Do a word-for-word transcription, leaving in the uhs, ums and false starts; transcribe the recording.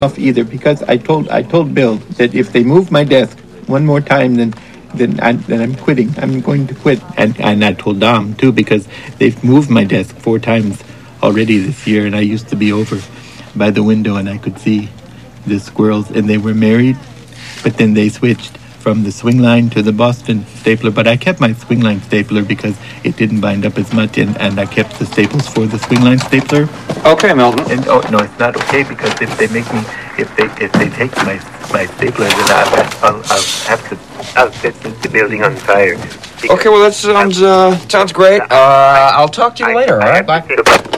off either, because I told I told Bill that if they move my desk one more time, then then I then I'm quitting. I'm going to quit. And and I told Dom too, because they've moved my desk four times already this year, and I used to be over by the window and I could see the squirrels, and they were married, but then they switched from the swing line to the Boston stapler. But I kept my swing line stapler because it didn't bind up as much, and, and I kept the staples for the swing line stapler. Okay, Milton. And oh no, it's not okay, because if they make me, if they if they take my my stapler, then I'll, I'll, I'll have to I'll set the building on fire. Okay, well that sounds uh, sounds great. Uh, I'll talk to you later. All right, bye.